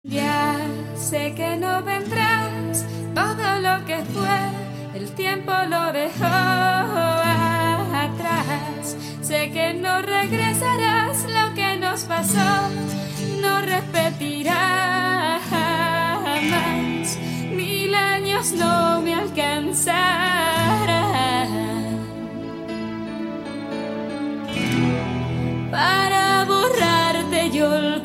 Ya sé que no vendrás, todo lo que fue, el tiempo lo dejó atrás. Sé que no regresarás, lo que nos pasó no repetirá jamás. 1000 años no me alcanzarán para borrarte y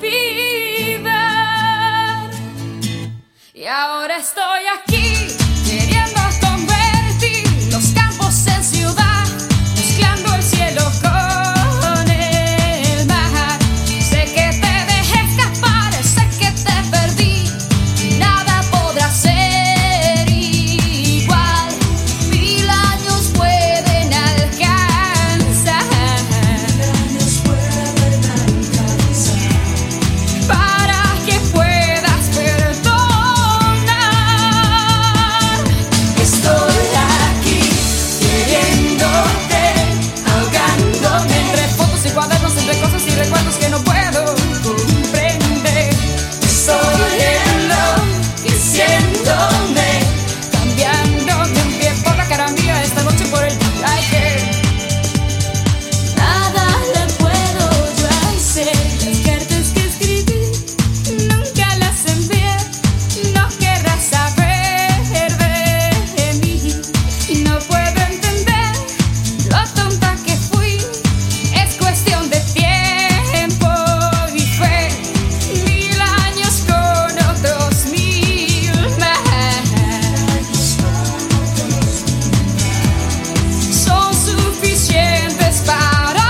olvidar. Y ahora estoy aquí queriendo convertir los campos en ciudad, mezclando el cielo con el mar. Sé que te dejé escapar, sé que te perdí, nada podrá ser igual. 1000 años pueden alcanzar para que puedas perdonar. Estoy aquí queriéndote, ahogándome entre fotos y cuadernos, entre cosas y recuerdos que no puedo comprender. Estoy enloqueciéndome, cambiándome un pie por la cara mía esta noche por el aire. Nada le puedo yo hacer. Las cartas que escribí nunca las envié. No querrás saber de mí. Y no puedo entender lo tonta que fui. Es cuestión de tiempo y fe. 1000 años con otros 1000 más son suficientes para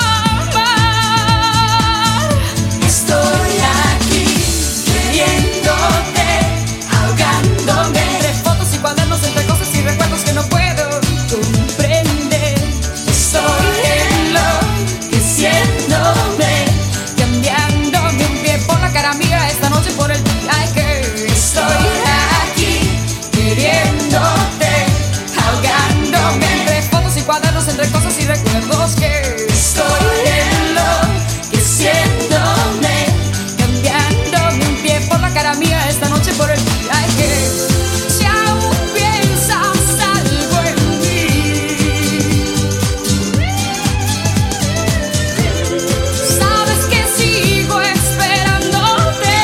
amar. Estoy aquí queriéndote, ahogándome entre fotos y cuadernos, entre cosas y recuerdos que no puedo comprender. Estoy enloqueciéndome, cambiándome un pie por la cara mía esta noche por el aire. Estoy aquí queriéndote, ahogándome entre fotos y cuadernos, entre cosas y recuerdos que estoy enloqueciéndome, cambiándome un pie por la cara mía esta noche por el aire. Si aún piensas algo en mí, sabes que sigo esperándote.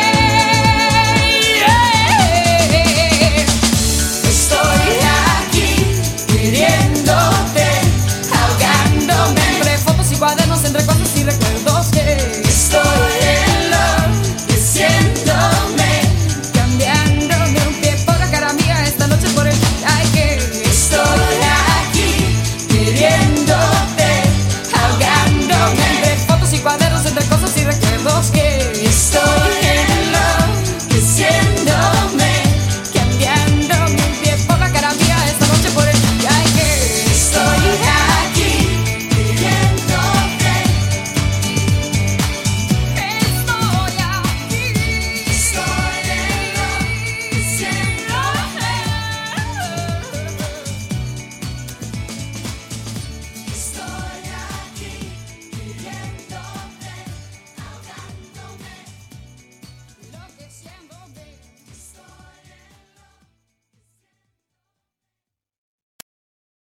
Estoy aquí queriéndote, ahogándome entre fotos y cuadernos, entre cosas y recuerdos que estoy enloqueciéndome, cambiándome un pie por la cara mía esta noche por el aire. Estoy aquí queriéndote, ahogándome entre fotos y cuadernos, entre cosas y recuerdos que estoy